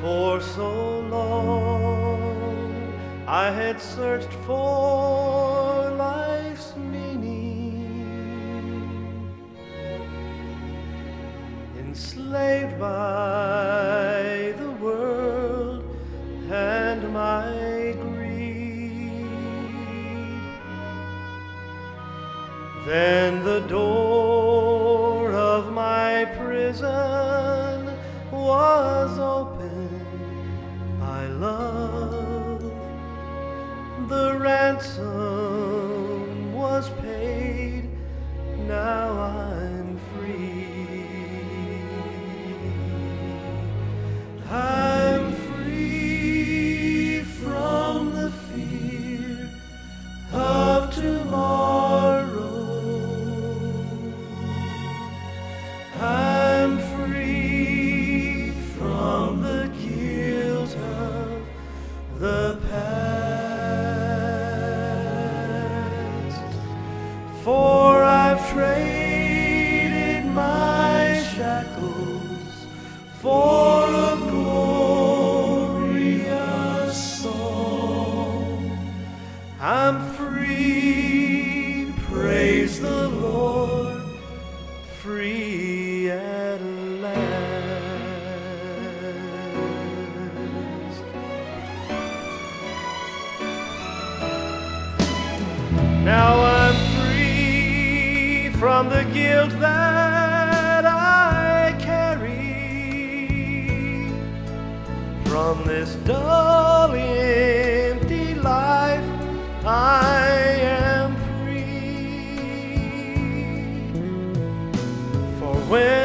For so long I had searched for life's meaning, enslaved by the world and my greed. Then the door of my prison was opened by love. The ransom was paid, now I'm free. I'm free from the fear of tomorrow. I'm free from the guilt of the past, for I've traded my shackles for a glorious song. I'm free, praise the Lord, free at last. Now I'm free from the guilt that I carry, from this dull, empty life I am free. For when